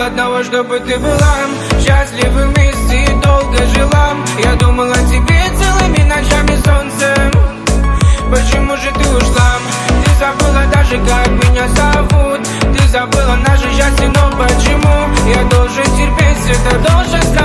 одного, чтобы ты была счастлива вместе и долго жила. Я думал о тебе целыми ночами, солнце. Почему же ты ушла? Ты забыла даже, как меня зовут. Ты забыла наше счастье, но почему? Я должен терпеть, это должен